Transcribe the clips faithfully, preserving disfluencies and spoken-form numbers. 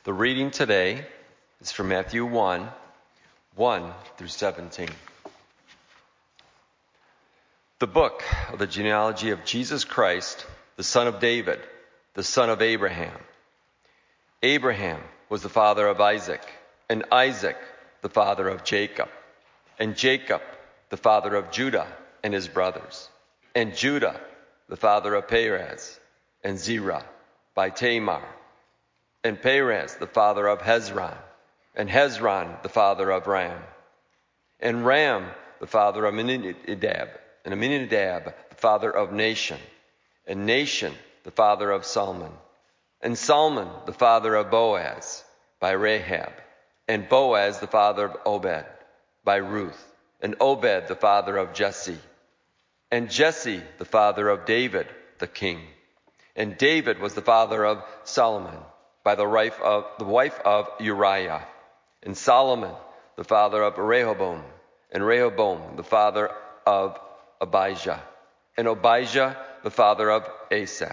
The reading today is from Matthew one, one through seventeen. The book of the genealogy of Jesus Christ, the son of David, the son of Abraham. Abraham was the father of Isaac, and Isaac the father of Jacob, and Jacob the father of Judah and his brothers, and Judah the father of Perez, and Zerah by Tamar, and Perez the father of Hezron, and Hezron the father of Ram, and Ram the father of Amminadab, and Amminadab the father of Nahshon, and Nahshon the father of Salmon, and Salmon the father of Boaz by Rahab, and Boaz the father of Obed by Ruth, and Obed the father of Jesse, and Jesse the father of David the king, and David was the father of Solomon by the wife of the wife of Uriah, and Solomon the father of Rehoboam, and Rehoboam the father of Abijah, and Abijah the father of Asaph,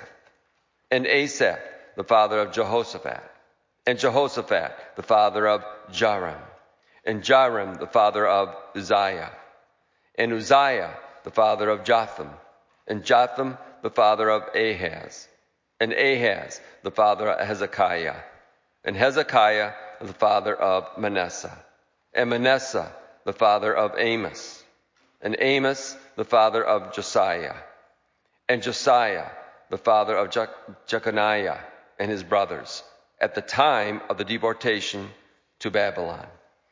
and Asaph the father of Jehoshaphat, and Jehoshaphat the father of Joram, and Joram the father of Uzziah, and Uzziah the father of Jotham, and Jotham the father of Ahaz, and Ahaz the father of Hezekiah, and Hezekiah the father of Manasseh, and Manasseh the father of Amos, and Amos the father of Josiah, and Josiah the father of Je- Jeconiah and his brothers, at the time of the deportation to Babylon.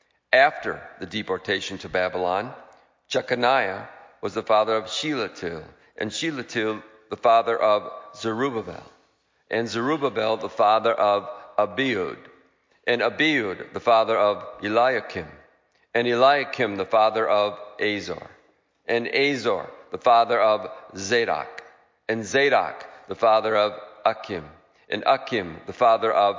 After the deportation to Babylon, Jeconiah was the father of Shealtiel, and Shealtiel the father of Zerubbabel, and Zerubbabel the father of Abiud, and Abiud the father of Eliakim, and Eliakim the father of Azor, and Azor the father of Zadok, and Zadok the father of Achim, and Achim the father of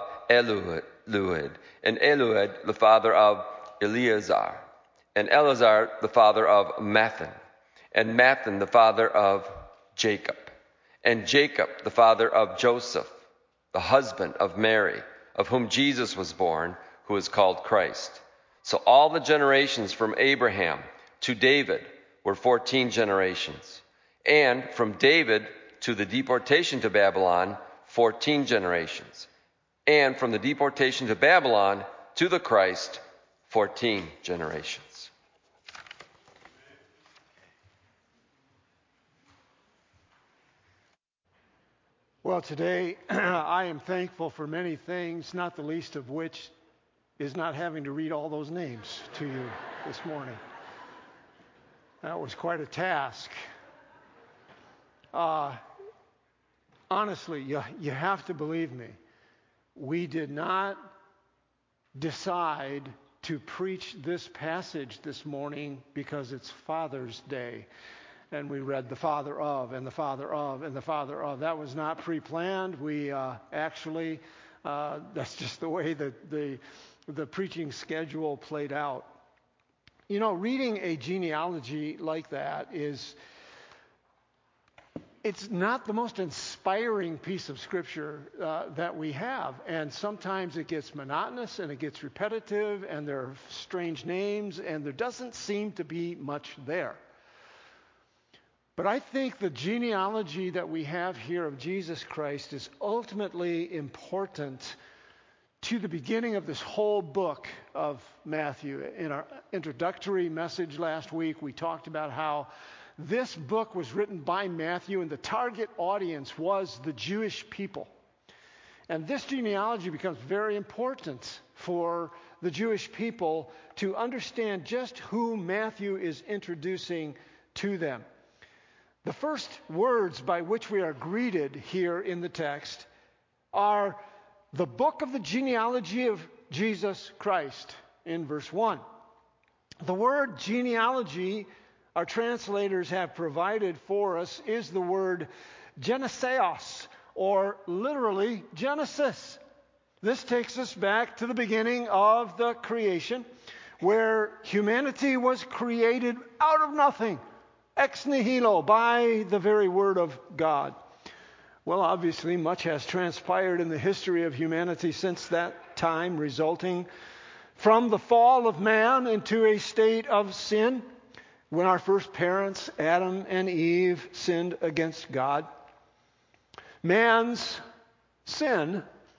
Eluid, and Eluid the father of Eleazar, and Eleazar the father of Mathan, and Mathan the father of Jacob, and Jacob the father of Joseph, the husband of Mary, of whom Jesus was born, who is called Christ. So all the generations from Abraham to David were fourteen generations, and from David to the deportation to Babylon, fourteen generations, and from the deportation to Babylon to the Christ, fourteen generations. Well, today I am thankful for many things, not the least of which is not having to read all those names to you this morning. That was quite a task. Uh, honestly, you, you have to believe me. We did not decide to preach this passage this morning because it's Father's Day. And we read the father of, and the father of, and the father of. That was not pre-planned. We uh, actually, uh, that's just the way that the, the preaching schedule played out. You know, reading a genealogy like that is, it's not the most inspiring piece of scripture uh, that we have. And sometimes it gets monotonous and it gets repetitive and there are strange names and there doesn't seem to be much there. But I think the genealogy that we have here of Jesus Christ is ultimately important to the beginning of this whole book of Matthew. In our introductory message last week, we talked about how this book was written by Matthew and the target audience was the Jewish people. And this genealogy becomes very important for the Jewish people to understand just who Matthew is introducing to them. The first words by which we are greeted here in the text are the book of the genealogy of Jesus Christ in verse one. The word genealogy, our translators have provided for us, is the word geneseos, or literally Genesis. This takes us back to the beginning of the creation, where humanity was created out of nothing. Ex nihilo, by the very word of God. Well, obviously, much has transpired in the history of humanity since that time, resulting from the fall of man into a state of sin when our first parents, Adam and Eve, sinned against God. Man's sin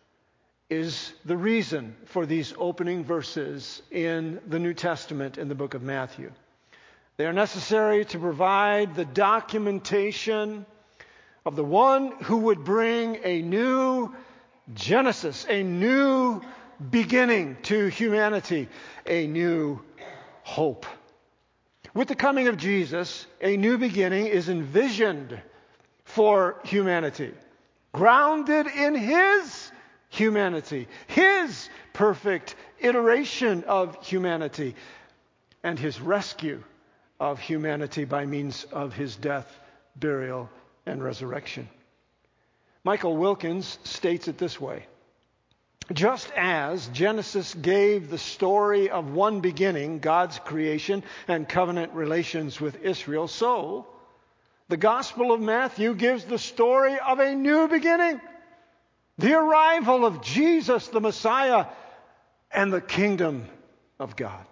is the reason for these opening verses in the New Testament in the book of Matthew. They are necessary to provide the documentation of the one who would bring a new Genesis, a new beginning to humanity, a new hope. With the coming of Jesus, a new beginning is envisioned for humanity, grounded in His humanity, His perfect iteration of humanity, and His rescue of humanity by means of His death, burial, and resurrection. Michael Wilkins states it this way: just as Genesis gave the story of one beginning, God's creation and covenant relations with Israel, so the Gospel of Matthew gives the story of a new beginning, the arrival of Jesus, the Messiah, and the kingdom of God.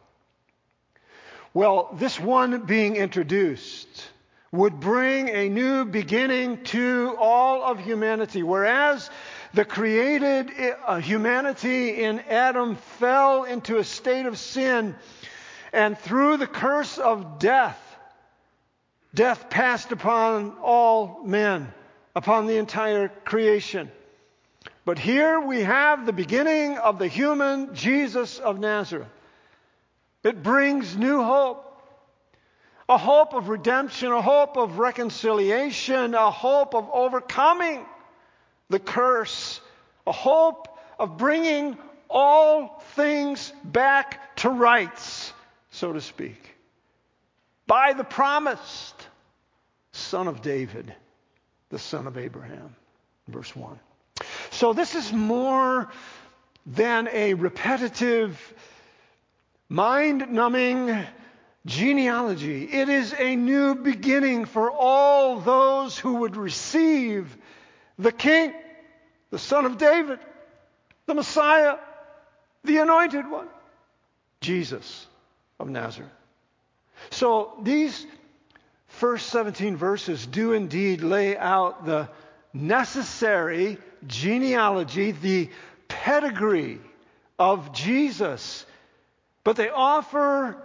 Well, this one being introduced would bring a new beginning to all of humanity, whereas the created uh, humanity in Adam fell into a state of sin, and through the curse of death, death passed upon all men, upon the entire creation. But here we have the beginning of the human Jesus of Nazareth. It brings new hope. A hope of redemption, a hope of reconciliation, a hope of overcoming the curse, a hope of bringing all things back to rights, so to speak, by the promised Son of David, the son of Abraham. Verse one. So this is more than a repetitive, mind-numbing genealogy. It is a new beginning for all those who would receive the King, the Son of David, the Messiah, the Anointed One, Jesus of Nazareth. So these first seventeen verses do indeed lay out the necessary genealogy, the pedigree of Jesus, but they offer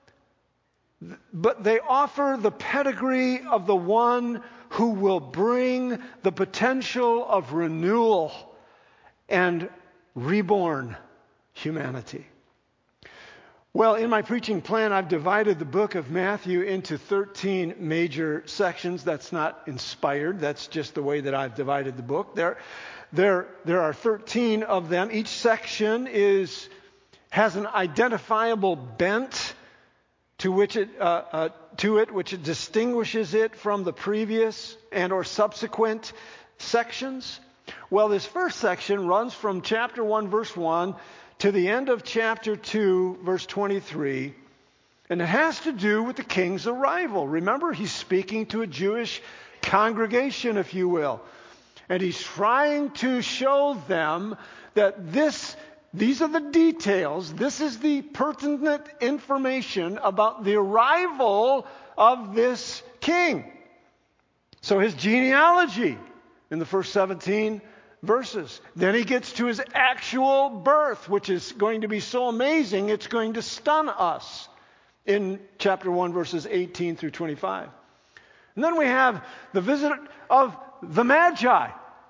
But they offer the pedigree of the one who will bring the potential of renewal and reborn humanity. Well, in my preaching plan, I've divided the book of Matthew into thirteen major sections. That's not inspired. That's just the way that I've divided the book. There, there, there are thirteen of them. Each section is has an identifiable bent to which it uh, uh, to it which it distinguishes it from the previous and or subsequent sections. Well, this first section runs from chapter one, verse one, to the end of chapter two, verse twenty-three, and it has to do with the king's arrival. Remember, he's speaking to a Jewish congregation, if you will, and he's trying to show them that this These are the details. This is the pertinent information about the arrival of this king. So his genealogy in the first seventeen verses. Then he gets to his actual birth, which is going to be so amazing, it's going to stun us in chapter one, verses eighteen through twenty-five. And then we have the visit of the Magi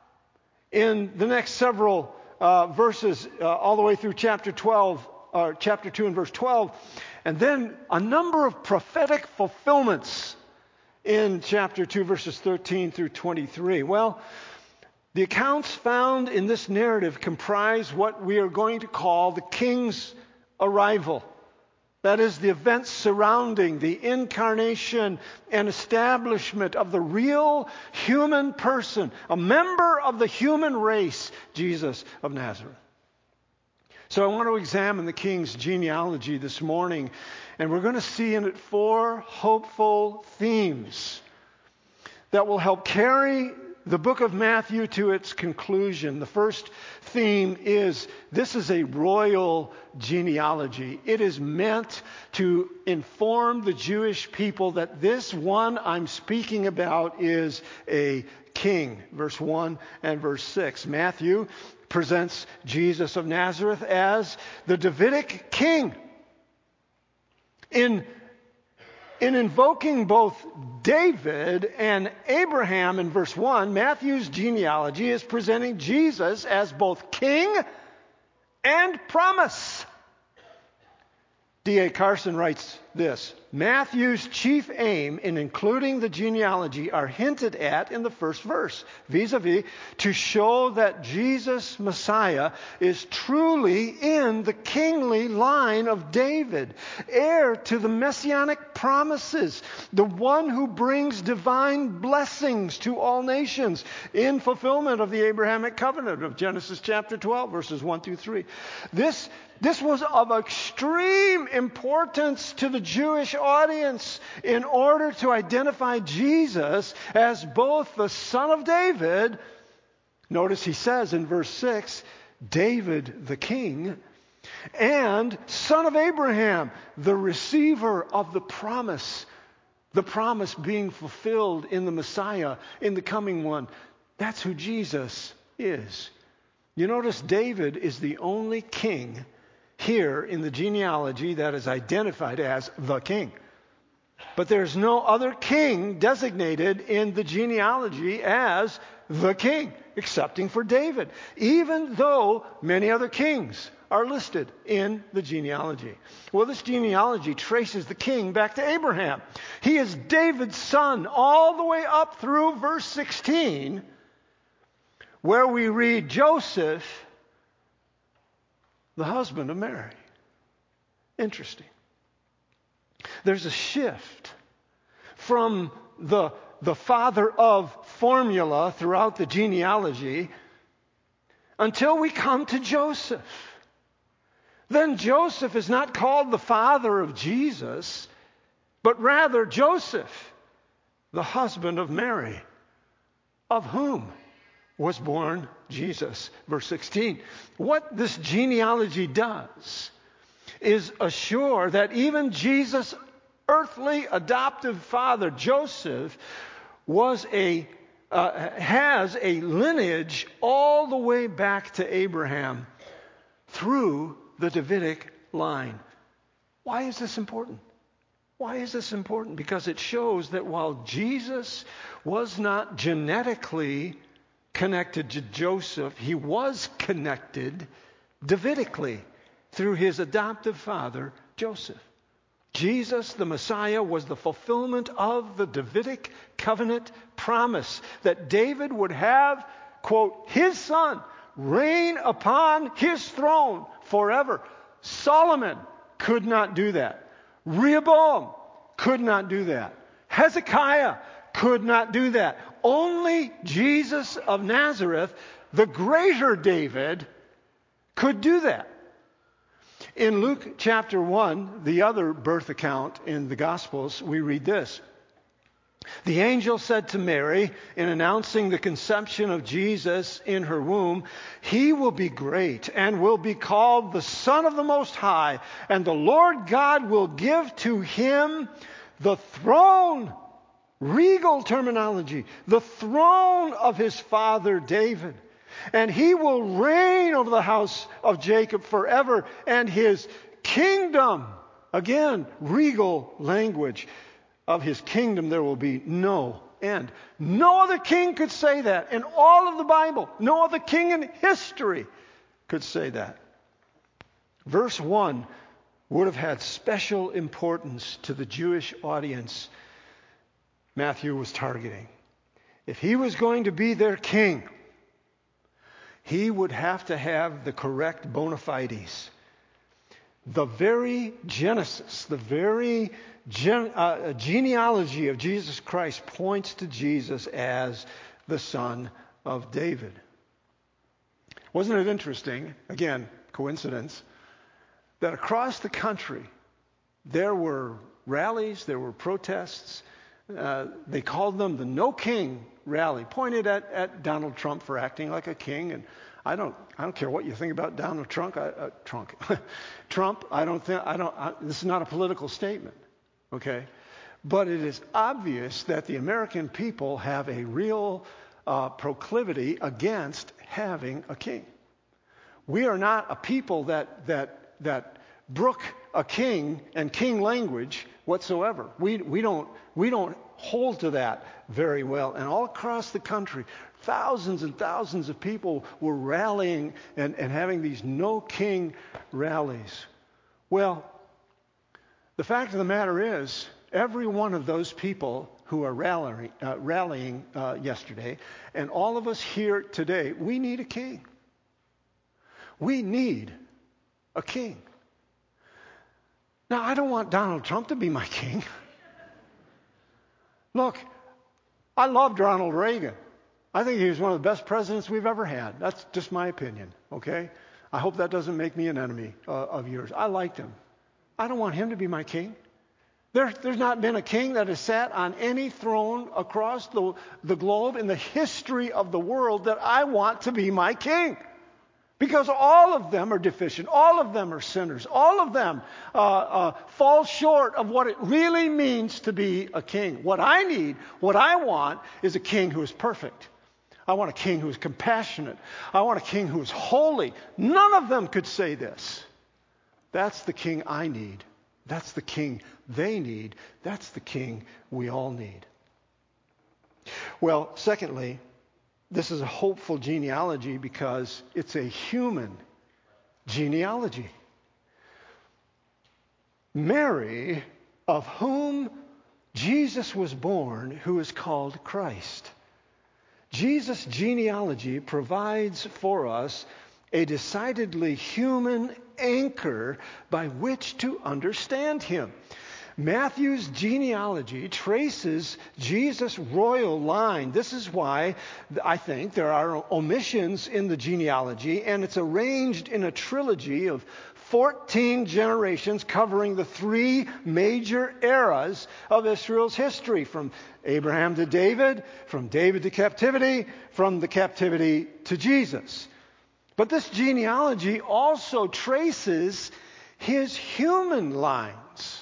in the next several Uh, verses uh, all the way through chapter twelve, or uh, chapter two and verse twelve, and then a number of prophetic fulfillments in chapter two, verses thirteen through twenty-three. Well, the accounts found in this narrative comprise what we are going to call the king's arrival. That is, the events surrounding the incarnation and establishment of the real human person, a member of the human race, Jesus of Nazareth. So I want to examine the king's genealogy this morning, and we're going to see in it four hopeful themes that will help carry the book of Matthew to its conclusion, the first theme is this is a royal genealogy. It is meant to inform the Jewish people that this one I'm speaking about is a king. Verse one and verse six. Matthew presents Jesus of Nazareth as the Davidic king. In In invoking both David and Abraham in verse one, Matthew's genealogy is presenting Jesus as both king and promise. D A Carson writes this: Matthew's chief aim in including the genealogy are hinted at in the first verse, vis-a-vis to show that Jesus, Messiah, is truly in the kingly line of David, heir to the messianic promises, the one who brings divine blessings to all nations in fulfillment of the Abrahamic covenant of Genesis chapter twelve, verses one through three. This This was of extreme importance to the Jewish audience in order to identify Jesus as both the son of David. Notice he says in verse six, David the king, and son of Abraham, the receiver of the promise. The promise being fulfilled in the Messiah, in the coming one. That's who Jesus is. You notice David is the only king here in the genealogy that is identified as the king. But there's no other king designated in the genealogy as the king, excepting for David, even though many other kings are listed in the genealogy. Well, this genealogy traces the king back to Abraham. He is David's son all the way up through verse sixteen, where we read Joseph, the husband of Mary. Interesting. There's a shift from the, the father of formula throughout the genealogy until we come to Joseph. Then Joseph is not called the father of Jesus, but rather Joseph, the husband of Mary, of whom was born Jesus. Verse sixteen. What this genealogy does is assure that even Jesus' earthly adoptive father, Joseph, was a uh, has a lineage all the way back to Abraham through the Davidic line. Why is this important? Why is this important? Because it shows that while Jesus was not genetically connected to Joseph, he was connected Davidically through his adoptive father, Joseph. Jesus, the Messiah, was the fulfillment of the Davidic covenant promise that David would have, quote, his son reign upon his throne forever. Solomon could not do that. Rehoboam could not do that. Hezekiah could not do that. Only Jesus of Nazareth, the greater David, could do that. In Luke chapter one, the other birth account in the Gospels, we read this. The angel said to Mary, in announcing the conception of Jesus in her womb, he will be great and will be called the Son of the Most High, and the Lord God will give to him the throne, regal terminology, the throne of his father David. And he will reign over the house of Jacob forever, and his kingdom, again, regal language, of his kingdom there will be no end. No other king could say that in all of the Bible. No other king in history could say that. Verse one would have had special importance to the Jewish audience Matthew was targeting. If he was going to be their king, he would have to have the correct bona fides. The very Genesis, the very gen, uh, genealogy of Jesus Christ points to Jesus as the son of David. Wasn't it interesting, again, coincidence, that across the country there were rallies, there were protests. Uh, they called them the No King rally pointed at, at Donald Trump for acting like a king. And I don't, I don't care what you think about Donald Trump. I, uh, Trump, Trump. I don't think. I don't. I, this is not a political statement, okay? But it is obvious that the American people have a real uh, proclivity against having a king. We are not a people that that that brook a king and king language whatsoever. We we don't we don't hold to that very well. And all across the country, thousands and thousands of people were rallying and, and having these no king rallies. Well, the fact of the matter is, every one of those people who are rallying, uh, rallying uh, yesterday, and all of us here today, we need a king. We need a king. Now, I don't want Donald Trump to be my king. Look, I loved Ronald Reagan. I think he was one of the best presidents we've ever had. That's just my opinion, okay? I hope that doesn't make me an enemy uh, of yours. I liked him. I don't want him to be my king. There, there's not been a king that has sat on any throne across the, the globe in the history of the world that I want to be my king. Because all of them are deficient. All of them are sinners. All of them uh, uh, fall short of what it really means to be a king. What I need, what I want, is a king who is perfect. I want a king who is compassionate. I want a king who is holy. None of them could say this. That's the king I need. That's the king they need. That's the king we all need. Well, secondly, this is a hopeful genealogy because it's a human genealogy. Mary, of whom Jesus was born, who is called Christ. Jesus' genealogy provides for us a decidedly human anchor by which to understand him. Matthew's genealogy traces Jesus' royal line. This is why I think there are omissions in the genealogy, and it's arranged in a trilogy of fourteen generations covering the three major eras of Israel's history, from Abraham to David, from David to captivity, from the captivity to Jesus. But this genealogy also traces his human lines.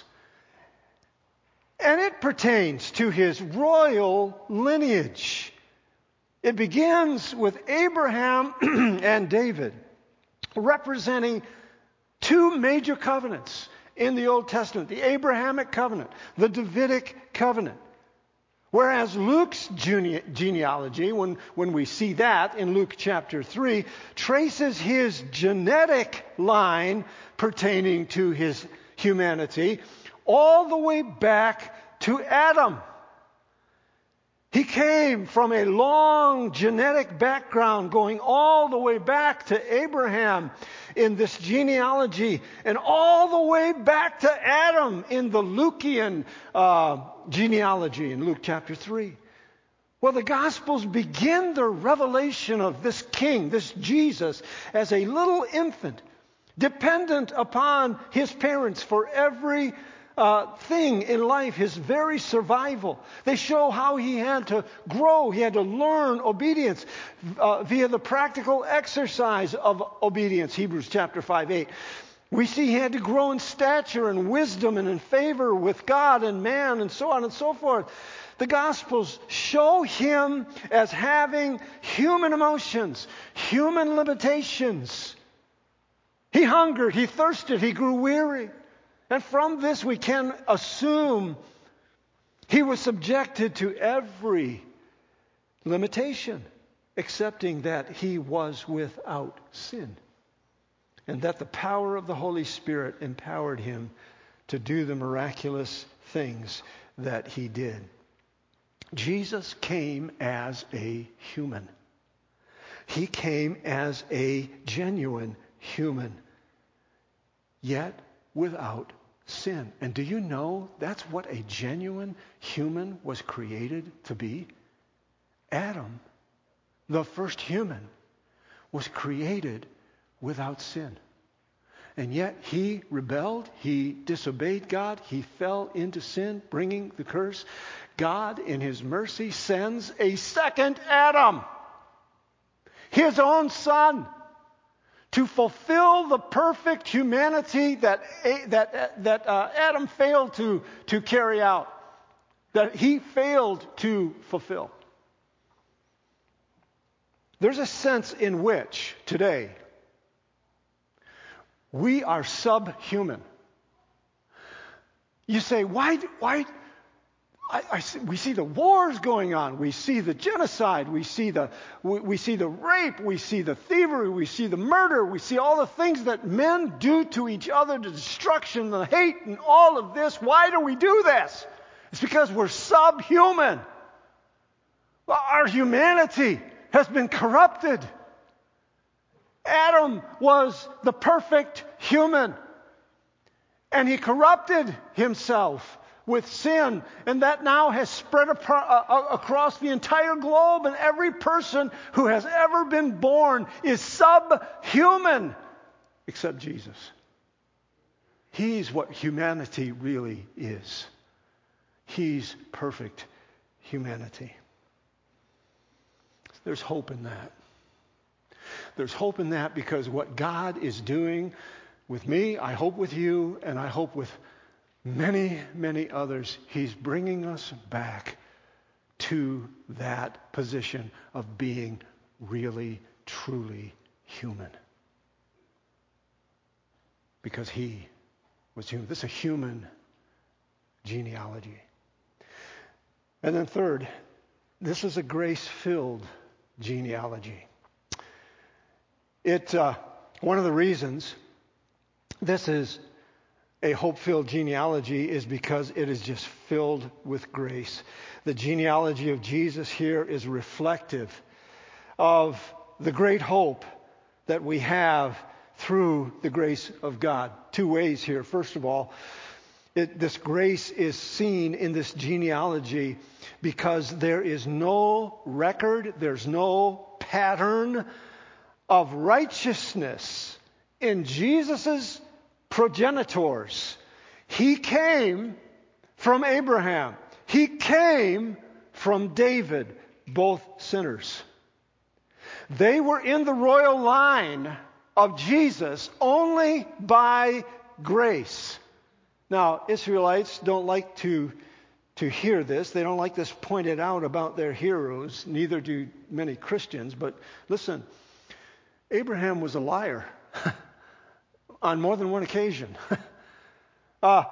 And it pertains to his royal lineage. It begins with Abraham and David, representing two major covenants in the Old Testament, the Abrahamic covenant, the Davidic covenant. Whereas Luke's gene- genealogy, when, when we see that in Luke chapter three, traces his genetic line pertaining to his humanity all the way back to Adam. He came from a long genetic background going all the way back to Abraham in this genealogy and all the way back to Adam in the Lukean uh, genealogy in Luke chapter three. Well, the Gospels begin the revelation of this king, this Jesus, as a little infant, dependent upon his parents for every Uh, thing in life, his very survival. They show how he had to grow, he had to learn obedience uh, via the practical exercise of obedience, Hebrews chapter five, eight. We see he had to grow in stature and wisdom and in favor with God and man and so on and so forth. The Gospels show him as having human emotions, human limitations. He hungered, he thirsted, he grew weary. And from this we can assume he was subjected to every limitation, excepting that he was without sin, and that the power of the Holy Spirit empowered him to do the miraculous things that he did. Jesus came as a human. He came as a genuine human, yet without sin. And do you know that's what a genuine human was created to be? Adam, the first human, was created without sin. And yet he rebelled, he disobeyed God, he fell into sin, bringing the curse. God, in his mercy, sends a second Adam, his own son, to fulfill the perfect humanity that, that, that uh, Adam failed to, to carry out, that he failed to fulfill. There's a sense in which today we are subhuman. You say, why, why, I, I see, we see the wars going on, we see the genocide, we see the, we, we see the rape, we see the thievery, we see the murder, we see all the things that men do to each other, the destruction, the hate, and all of this. Why do we do this? It's because we're subhuman. Our humanity has been corrupted. Adam was the perfect human, and he corrupted himself with sin, and that now has spread apro- across the entire globe, and every person who has ever been born is subhuman except Jesus. He's what humanity really is. He's perfect humanity. There's hope in that. There's hope in that because what God is doing with me, I hope with you, and I hope with many, many others, he's bringing us back to that position of being really, truly human. Because he was human. This is a human genealogy. And then third, this is a grace-filled genealogy. It uh, one of the reasons this is a hope-filled genealogy is because it is just filled with grace. The genealogy of Jesus here is reflective of the great hope that we have through the grace of God. Two ways here. First of all, it, this grace is seen in this genealogy because there is no record, there's no pattern of righteousness in Jesus' progenitors. He came from Abraham. He came from David, both sinners. They were in the royal line of Jesus only by grace. Now, Israelites don't like to, to hear this. They don't like this pointed out about their heroes. Neither do many Christians. But listen, Abraham was a liar on more than one occasion. uh,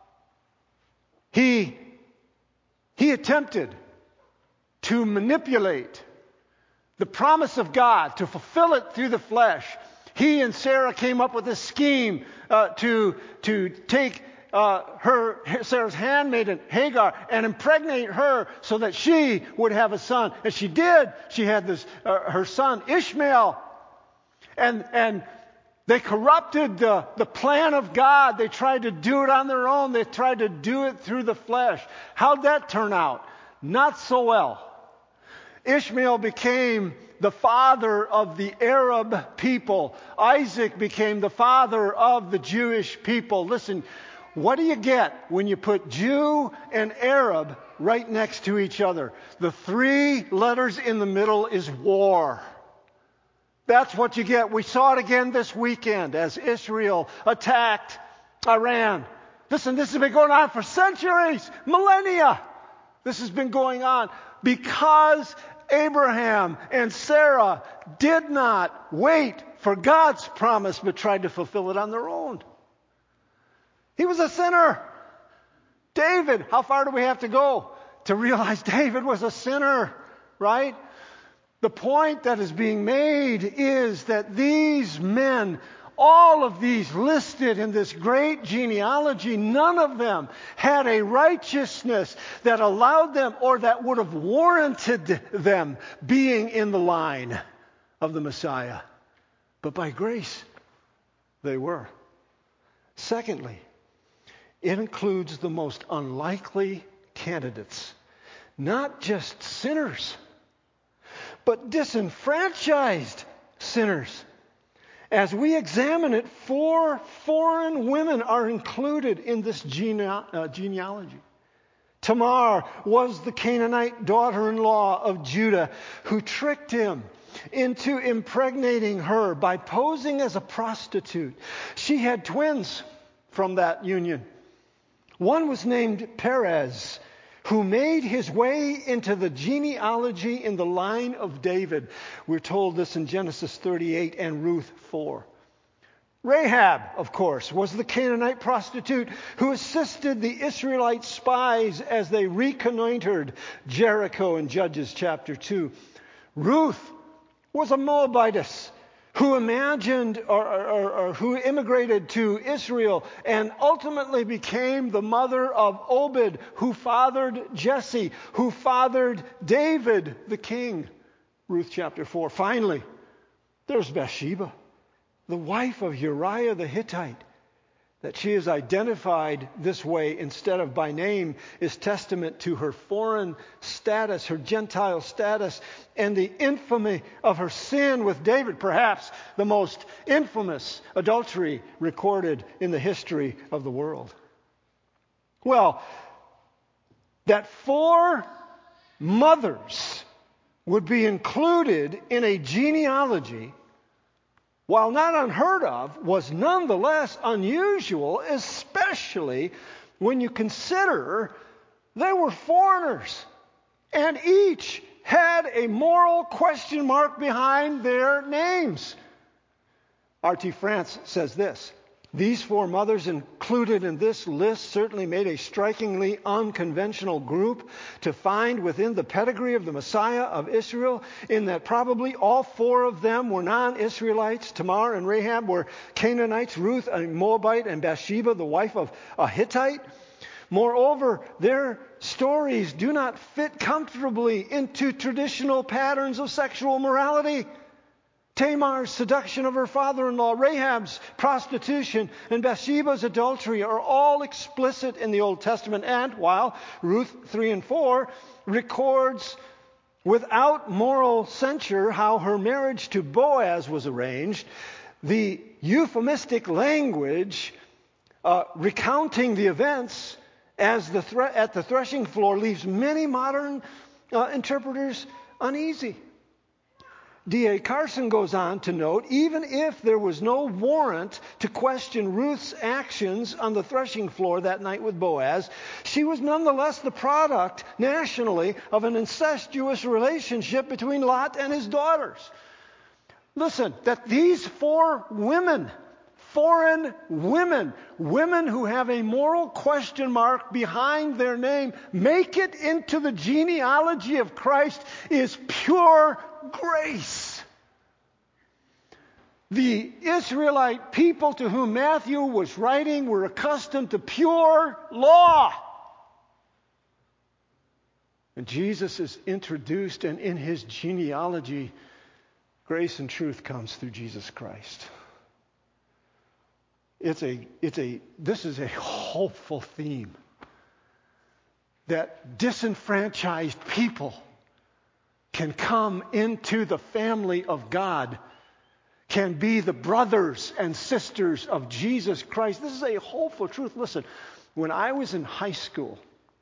he, he attempted to manipulate the promise of God, to fulfill it through the flesh. He and Sarah came up with a scheme uh, to, to take uh, her Sarah's handmaiden, Hagar, and impregnate her so that she would have a son. And she did. She had this uh, her son, Ishmael. And, and they corrupted the, the plan of God. They tried to do it on their own. They tried to do it through the flesh. How'd that turn out? Not so well. Ishmael became the father of the Arab people. Isaac became the father of the Jewish people. Listen, what do you get when you put Jew and Arab right next to each other? The three letters in the middle is war. That's what you get. We saw it again this weekend as Israel attacked Iran. Listen, this has been going on for centuries, millennia. This has been going on because Abraham and Sarah did not wait for God's promise but tried to fulfill it on their own. He was a sinner. David, how far do we have to go to realize David was a sinner, right? The point that is being made is that these men, all of these listed in this great genealogy, none of them had a righteousness that allowed them or that would have warranted them being in the line of the Messiah. But by grace, they were. Secondly, it includes the most unlikely candidates, not just sinners, but disenfranchised sinners. As we examine it, four foreign women are included in this gene- uh, genealogy. Tamar was the Canaanite daughter-in-law of Judah who tricked him into impregnating her by posing as a prostitute. She had twins from that union. One was named Perez, who made his way into the genealogy in the line of David. We're told this in Genesis thirty-eight and Ruth four. Rahab, of course, was the Canaanite prostitute who assisted the Israelite spies as they reconnoitered Jericho in Judges chapter two. Ruth was a Moabitess who imagined or, or, or who immigrated to Israel and ultimately became the mother of Obed, who fathered Jesse, who fathered David the king. Ruth chapter four. Finally, there's Bathsheba, the wife of Uriah the Hittite. That she is identified this way instead of by name is testament to her foreign status, her Gentile status, and the infamy of her sin with David, perhaps the most infamous adultery recorded in the history of the world. Well, that four mothers would be included in a genealogy, while not unheard of, was nonetheless unusual, especially when you consider they were foreigners and each had a moral question mark behind their names. R T France says this: these four mothers included in this list certainly made a strikingly unconventional group to find within the pedigree of the Messiah of Israel, in that probably all four of them were non-Israelites. Tamar and Rahab were Canaanites, Ruth a Moabite, and Bathsheba the wife of a Hittite. Moreover, their stories do not fit comfortably into traditional patterns of sexual morality. Tamar's seduction of her father-in-law, Rahab's prostitution, and Bathsheba's adultery are all explicit in the Old Testament. And while Ruth three and four records without moral censure how her marriage to Boaz was arranged, the euphemistic language uh, recounting the events as the thre- at the threshing floor leaves many modern uh, interpreters uneasy. D A Carson goes on to note, even if there was no warrant to question Ruth's actions on the threshing floor that night with Boaz, she was nonetheless the product nationally of an incestuous relationship between Lot and his daughters. Listen, that these four women, foreign women, women who have a moral question mark behind their name, make it into the genealogy of Christ is pure grace. The Israelite people to whom Matthew was writing were accustomed to pure law. And Jesus is introduced, and in his genealogy, grace and truth comes through Jesus Christ. It's a, it's a, this is a hopeful theme that disenfranchised people can come into the family of God, can be the brothers and sisters of Jesus Christ. This is a hopeful truth. Listen, when I was in high school,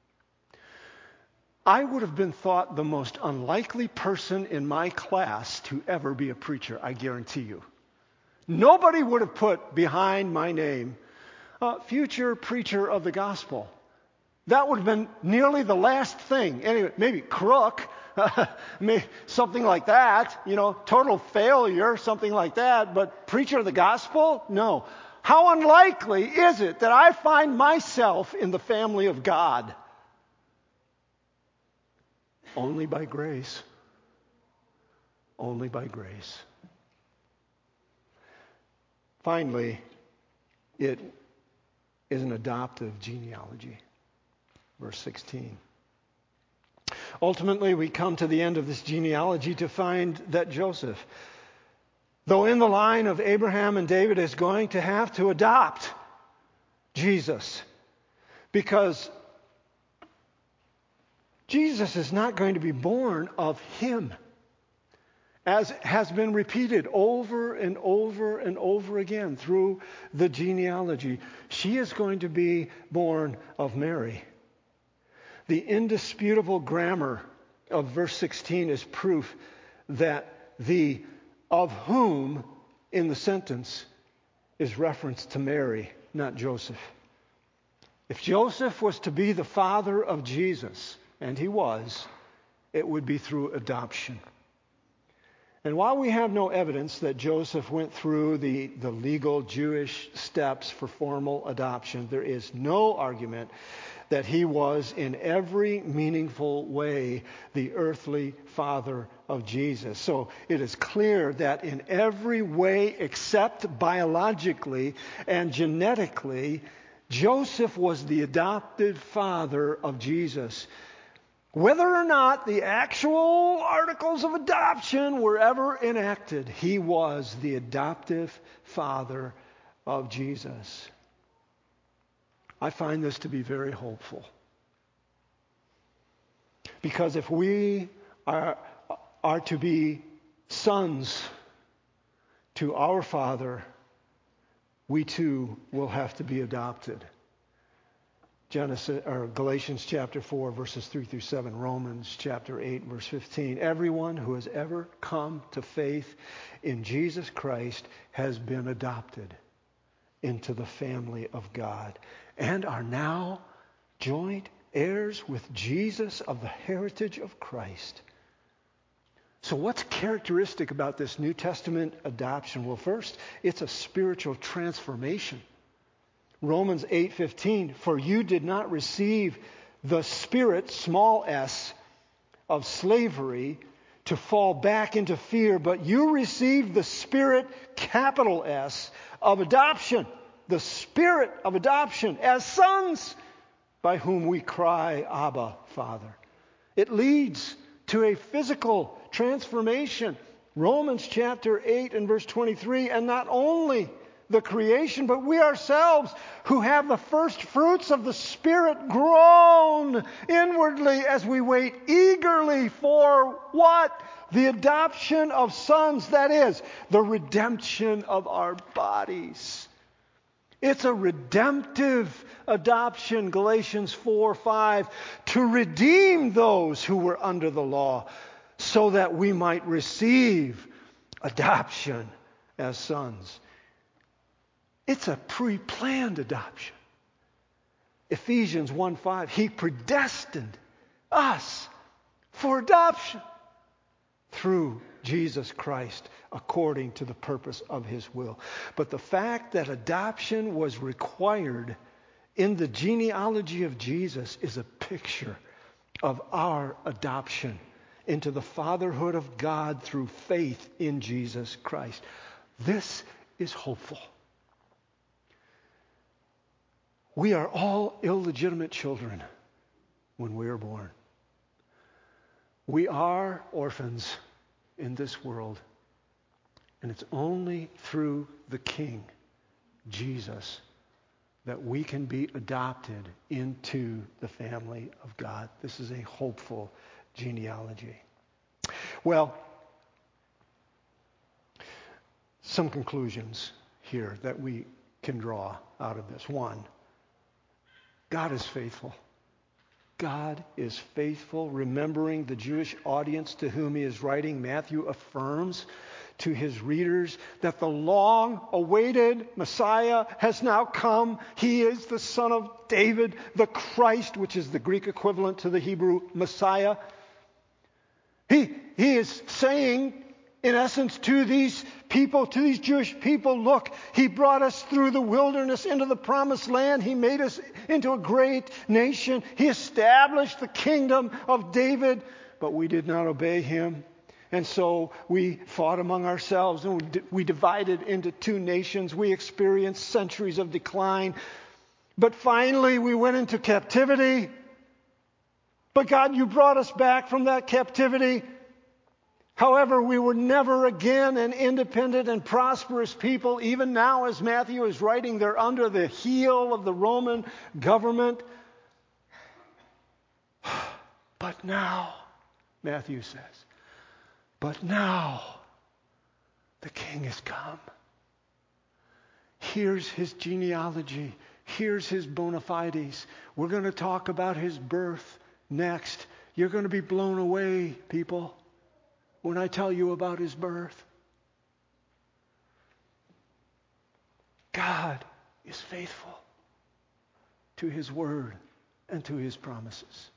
I would have been thought the most unlikely person in my class to ever be a preacher, I guarantee you. Nobody would have put behind my name, uh, future preacher of the gospel. That would have been nearly the last thing. Anyway, maybe crook, something like that, you know, total failure, something like that. But preacher of the gospel? No. How unlikely is it that I find myself in the family of God? Only by grace. Only by grace. Finally, it is an adoptive genealogy. Verse sixteen. Ultimately, we come to the end of this genealogy to find that Joseph, though in the line of Abraham and David, is going to have to adopt Jesus, because Jesus is not going to be born of him. as has been repeated over and over and over again through the genealogy. She is going to be born of Mary. The indisputable grammar of verse sixteen is proof that the of whom in the sentence is reference to Mary, not Joseph. If Joseph was to be the father of Jesus, and he was, it would be through adoption. And while we have no evidence that Joseph went through the, the legal Jewish steps for formal adoption, there is no argument that he was in every meaningful way the earthly father of Jesus. So it is clear that in every way except biologically and genetically, Joseph was the adopted father of Jesus. Whether or not the actual articles of adoption were ever enacted, he was the adoptive father of Jesus. I find this to be very hopeful. Because if we are, are to be sons to our Father, we too will have to be adopted. Genesis or Galatians chapter four, verses three through seven, Romans chapter eight, verse fifteen. Everyone who has ever come to faith in Jesus Christ has been adopted into the family of God and are now joint heirs with Jesus of the heritage of Christ. So what's characteristic about this New Testament adoption? Well, first, it's a spiritual transformation. Romans eight fifteen, for you did not receive the spirit, small s, of slavery to fall back into fear, but you received the spirit, capital S, of adoption, the spirit of adoption as sons, by whom we cry, Abba, Father. It leads to a physical transformation. Romans chapter eight and verse twenty-three, and not only the creation, but we ourselves who have the first fruits of the Spirit groan inwardly as we wait eagerly for what? The adoption of sons, that is, the redemption of our bodies. It's a redemptive adoption, Galatians four five, to redeem those who were under the law so that we might receive adoption as sons. It's a pre-planned adoption. Ephesians one five, He predestined us for adoption through Jesus Christ according to the purpose of His will. But the fact that adoption was required in the genealogy of Jesus is a picture of our adoption into the fatherhood of God through faith in Jesus Christ. This is hopeful. We are all illegitimate children when we are born. We are orphans in this world. And it's only through the King, Jesus, that we can be adopted into the family of God. This is a hopeful genealogy. Well, some conclusions here that we can draw out of this. One, God is faithful. God is faithful. Remembering the Jewish audience to whom he is writing, Matthew affirms to his readers that the long-awaited Messiah has now come. He is the Son of David, the Christ, which is the Greek equivalent to the Hebrew Messiah. He, he is saying, in essence, to these people, to these Jewish people, look, he brought us through the wilderness into the promised land. He made us into a great nation. He established the kingdom of David, but we did not obey him. And so we fought among ourselves and we divided into two nations. We experienced centuries of decline. But finally we went into captivity. But God, you brought us back from that captivity. However, we were never again an independent and prosperous people. Even now, as Matthew is writing, they're under the heel of the Roman government. But now, Matthew says, but now The King has come. Here's his genealogy. Here's his bona fides. We're going to talk about his birth next. You're going to be blown away, people, when I tell you about his birth. God is faithful to his word and to his promises.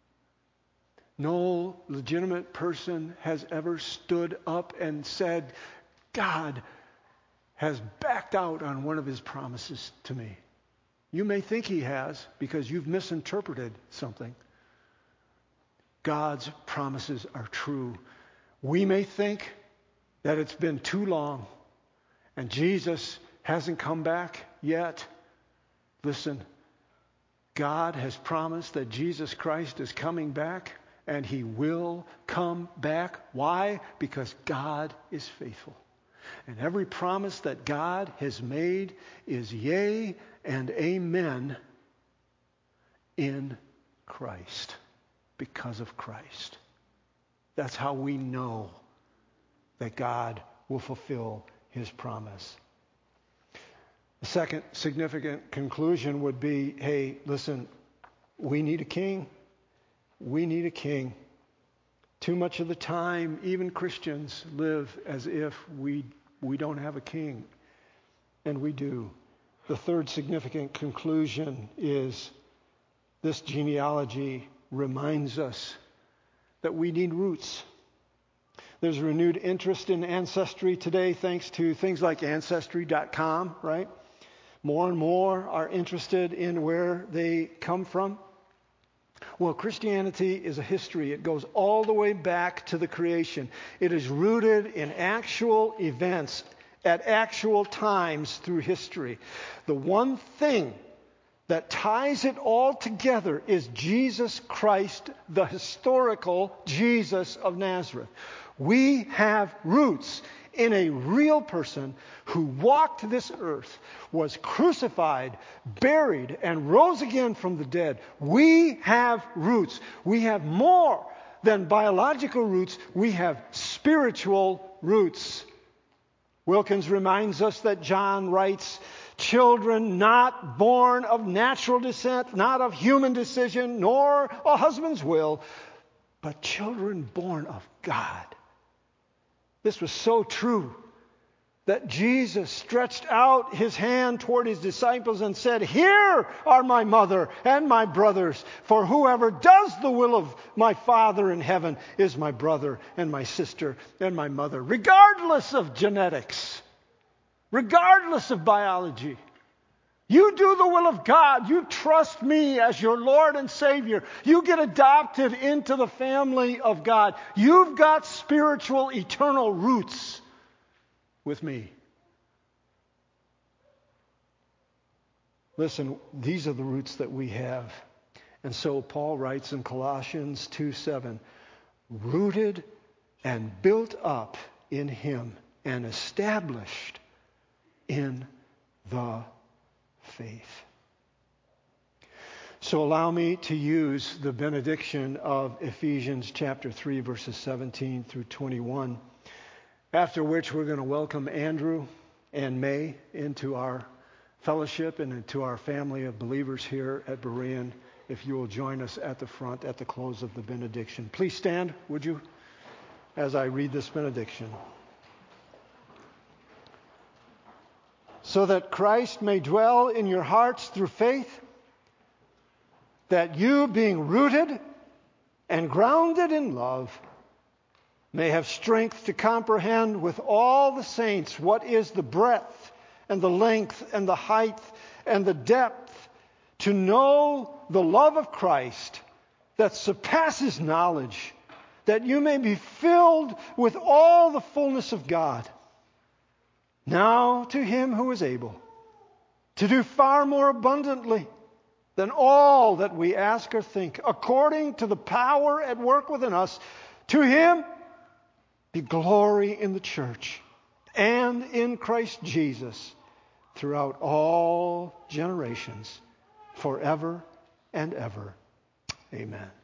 No legitimate person has ever stood up and said, God has backed out on one of his promises to me. You may think he has because you've misinterpreted something. God's promises are true. We may think that it's been too long and Jesus hasn't come back yet. Listen, God has promised that Jesus Christ is coming back, and he will come back. Why? Because God is faithful. And every promise that God has made is yea and amen in Christ, because of Christ. That's how we know that God will fulfill his promise. The second significant conclusion would be, hey, listen, we need a king. We need a king. Too much of the time, even Christians live as if we we don't have a king. And we do. The third significant conclusion is this genealogy reminds us that we need roots. There's renewed interest in ancestry today thanks to things like Ancestry dot com, right? More and more are interested in where they come from. Well, Christianity is a history. It goes all the way back to the creation. It is rooted in actual events at actual times through history. The one thing that ties it all together is Jesus Christ, the historical Jesus of Nazareth. We have roots in a real person who walked this earth, was crucified, buried, and rose again from the dead. We have roots. We have more than biological roots. We have spiritual roots. Wilkins reminds us that John writes, children not born of natural descent, not of human decision, nor a husband's will, but children born of God. This was so true that Jesus stretched out his hand toward his disciples and said, here are my mother and my brothers, for whoever does the will of my Father in heaven is my brother and my sister and my mother, regardless of genetics, regardless of biology. You do the will of God. You trust me as your Lord and Savior. You get adopted into the family of God. You've got spiritual, eternal roots with me. Listen, these are the roots that we have. And so Paul writes in Colossians two seven, rooted and built up in him and established in the faith. So allow me to use the benediction of Ephesians chapter three, verses seventeen through twenty-one, after which we're going to welcome Andrew and May into our fellowship and into our family of believers here at Berean. If you will join us at the front at the close of the benediction. Please stand, would you, as I read this benediction. So that Christ may dwell in your hearts through faith, that you, being rooted and grounded in love, may have strength to comprehend with all the saints what is the breadth and the length and the height and the depth, to know the love of Christ that surpasses knowledge, that you may be filled with all the fullness of God. Now to him who is able to do far more abundantly than all that we ask or think, according to the power at work within us, to him be glory in the church and in Christ Jesus throughout all generations, forever and ever. Amen.